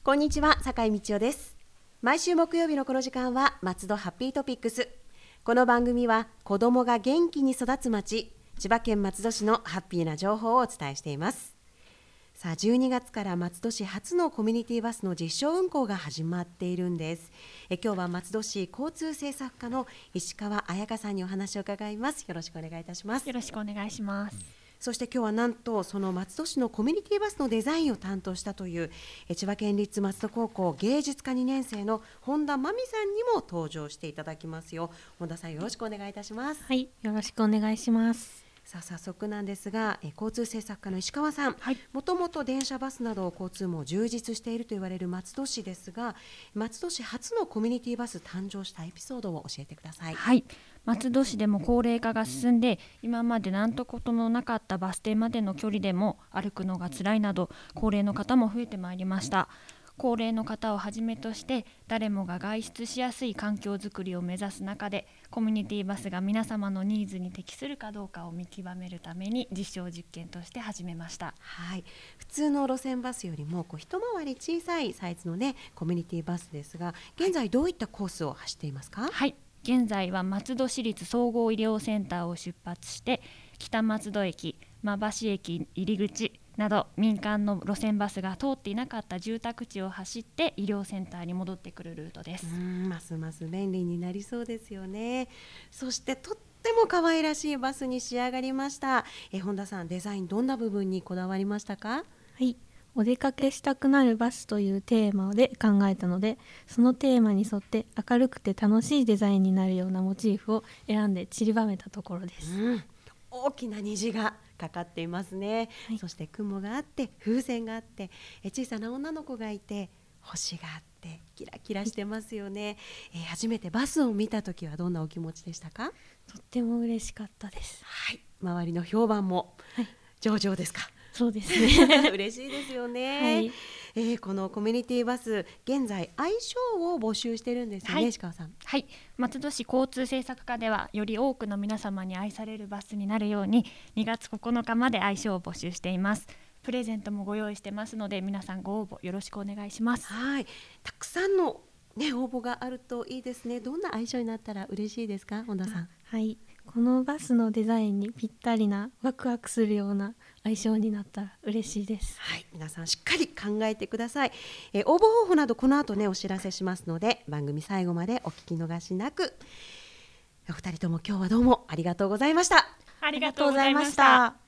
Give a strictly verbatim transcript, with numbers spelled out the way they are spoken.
こんにちは、坂井道夫です。毎週木曜日のこの時間は松戸ハッピートピックス。この番組は子どもが元気に育つ町、千葉県松戸市のハッピーな情報をお伝えしています。さあ、じゅうにがつから松戸市初のコミュニティバスの実証運行が始まっているんです。え今日は松戸市交通政策課の石川彩香さんにお話を伺います。よろしくお願いいたします。 よろしくお願いします。 そして今日はなんとその松戸市のコミュニティバスのデザインを担当したという千葉県立松戸高校芸術科にねん生の本田真美さんにも登場していただきますよ。本田さん、よろしくお願いいたします。 はい、よろしくお願いします。 さあ早速なんですが、え交通政策課の石川さん、もともと電車バスなど交通網充実していると言われる松戸市ですが、松戸市初のコミュニティバス誕生したエピソードを教えてください。 はい、松戸市でも高齢化が進んで、今までなんとことのなかったバス停までの距離でも歩くのが辛いなど高齢の方も増えてまいりました。高齢の方をはじめとして誰もが外出しやすい環境づくりを目指す中で、コミュニティバスが皆様のニーズに適するかどうかを見極めるために実証実験として始めました。 はい、普通の路線バスよりもこう一回り小さいサイズのねコミュニティバスですが、現在どういったコースを走っていますか？ はい、現在は松戸市立総合医療センターを出発して北松戸駅、馬橋駅入り口など民間の路線バスが通っていなかった住宅地を走って医療センターに戻ってくるルートです。 うーん、ますます便利になりそうですよね。そしてとっても可愛らしいバスに仕上がりました。え本田さん、デザインどんな部分にこだわりましたか？ はい、お出かけしたくなるバスというテーマで考えたので、そのテーマに沿って明るくて楽しいデザインになるようなモチーフを選んで散りばめたところです。 うん、大きな虹がかかっていますね。はい、そして雲があって風船があってえ小さな女の子がいて星があってキラキラしてますよね。えー、初めてバスを見た時はどんなお気持ちでしたか？ とっても嬉しかったです。 はい、周りの評判も上々ですか？はい、 そうですね嬉しいですよね。 はい、 えー、このコミュニティバス現在愛称を募集してるんですよね。はい、石川さん。 はい、松戸市交通政策課ではより多くの皆様に愛されるバスになるようににがつここのかまで愛称を募集しています。プレゼントもご用意してますので皆さんご応募よろしくお願いします。 はい、たくさんの、ね、応募があるといいですね。どんな愛称になったら嬉しいですか、本田さん？ はい、このバスのデザインにぴったりなワクワクするような愛称になったら嬉しいです。 はい、皆さんしっかり考えてください。え応募方法などこの後ねお知らせしますので番組最後までお聞き逃しなく。お二人とも今日はどうもありがとうございました。 ありがとうございました。